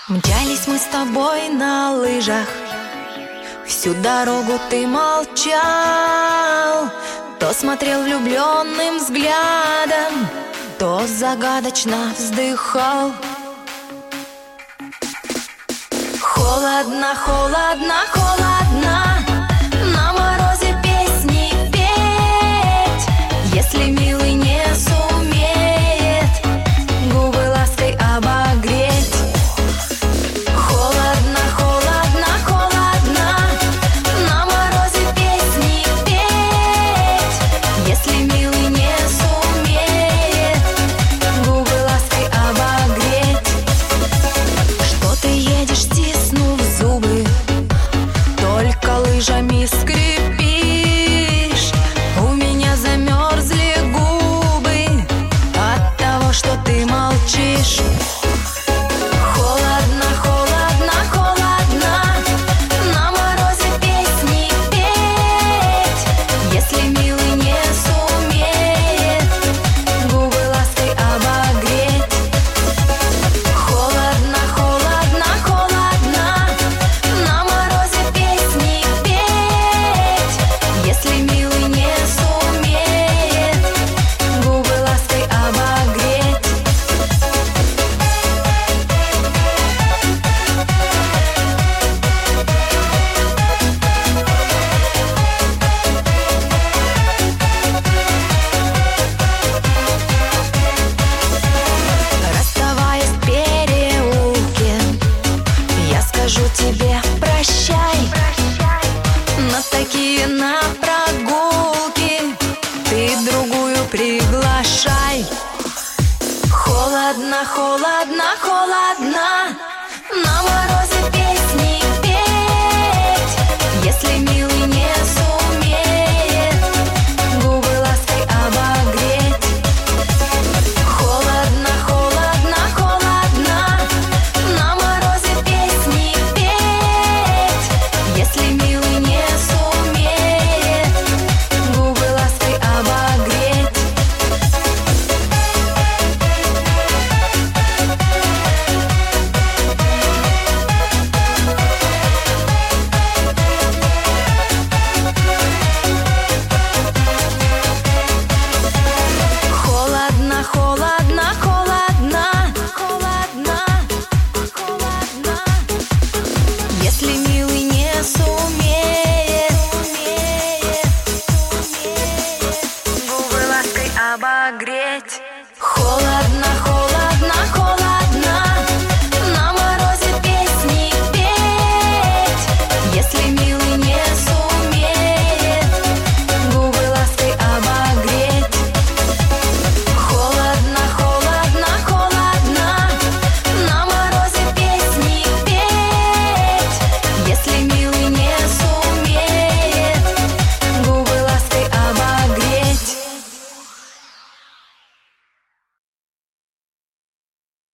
Мчались мы с тобой на лыжах, всю дорогу ты молчал, то смотрел влюбленным взглядом, то загадочно вздыхал. Холодно, холодно, холодно, на морозе песни петь, если милый не сумеет губы лаской обогреть. Холодно, холодно, холодно, на морозе песни петь, если милый не сумеет губы лаской обогреть. Что ты едешь, стиснув зубы, только лыжами скрипишь? У меня замерзли губы от того, что ты молчишь. Холодно, холодно, холодно, на морозе песни петь, если милый не сумеет губы лаской обогреть. Холодно, холодно, холодно, на морозе песни петь, если милый не сумеет губы лаской обогреть. Расставаясь в переулке, я скажу тебе прощай. На такие на прогулки ты другую приглашай. Холодно, холодно, холодно,